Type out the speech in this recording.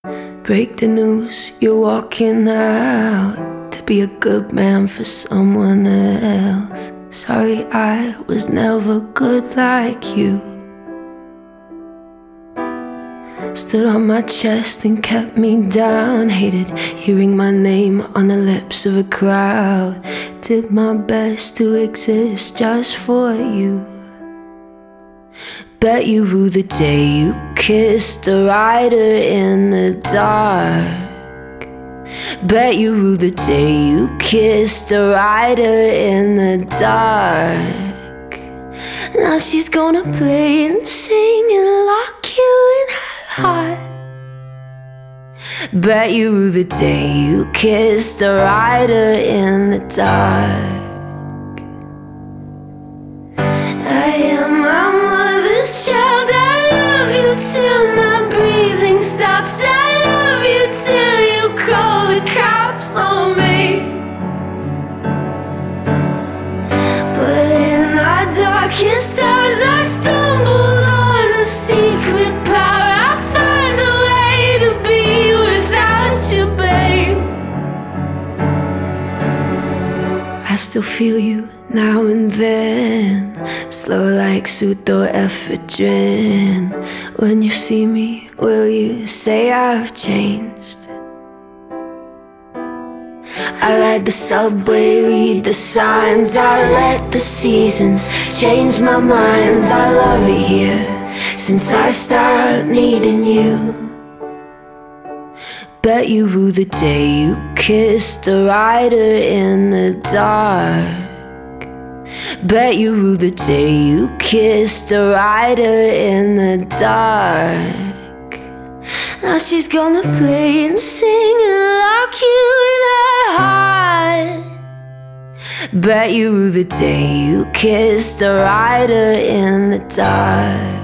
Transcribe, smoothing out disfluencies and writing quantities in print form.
Break the news, you're walking out to be a good man for someone else. Sorry, I was never good like you. Stood on my chest and kept me down. Hated hearing my name on the lips of a crowd. Did my best to exist just for you. Bet you rue the day you kissed a rider in the dark. Bet you rue the day you kissed a rider in the dark. Now she's gonna play and sing and lock you in her heart. Bet you rue the day you kissed a rider in the dark. I am my mother's child. I love you till my breathing stops. I love you till you call the cops on me. But in our darkest hours I stumbled on a secret power. I find a way to be without you, babe. I still feel you now and then, slow like pseudoephedrine. When you see me, will you say I've changed? I ride the subway, read the signs. I let the seasons change my mind. I love it here since I started needing you. Bet you rue the day you kissed a rider in the dark. Bet you rue the day you kissed a rider in the dark. Now she's gonna play and sing and lock you in her heart. Bet you rue the day you kissed a rider in the dark.